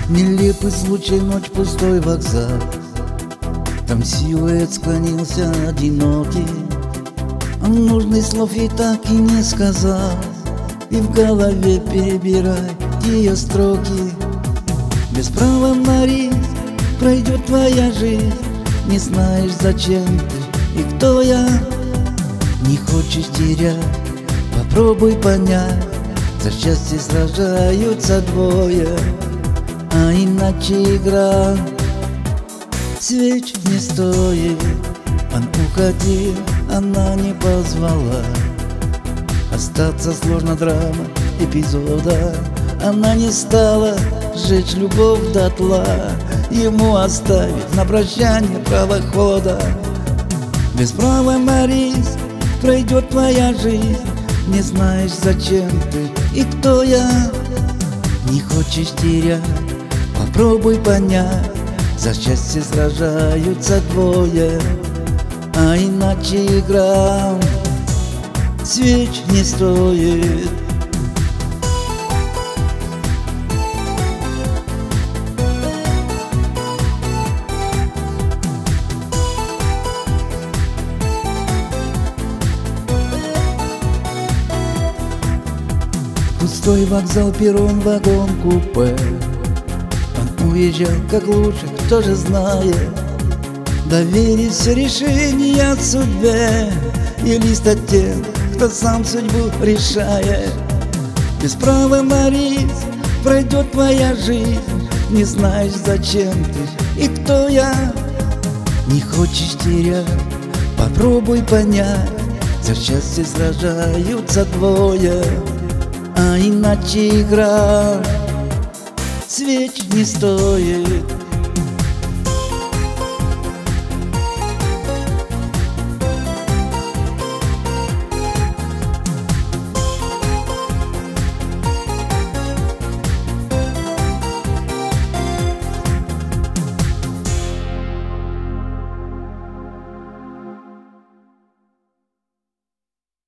Нелепый случай, ночь, пустой вокзал. Там силуэт склонился одинокий. Он нужных слов и так и не сказал. И в голове перебирай ее строки. Без права на риск пройдет твоя жизнь. Не знаешь, зачем ты и кто я. Не хочешь терять, попробуй понять. За счастье сражаются двое, а иначе игра свеч не стоит. Он уходил, она не позвала. Остаться сложно, драма эпизода. Она не стала сжечь любовь дотла. Ему оставить на прощание право хода. Без права на риск пройдет твоя жизнь. Не знаешь, зачем ты и кто я. Не хочешь терять, попробуй понять. За счастье сражаются двое, а иначе игра свеч не стоит. Пустой вокзал, перрон, вагон, купе. Он уезжал как лучше, кто же знает. Доверить все решения судьбе и лист от тех, кто сам судьбу решает. Без права на риск пройдет твоя жизнь. Не знаешь, зачем ты и кто я. Не хочешь терять, попробуй понять. За счастье сражаются двое, а иначе игра свеч не стоит.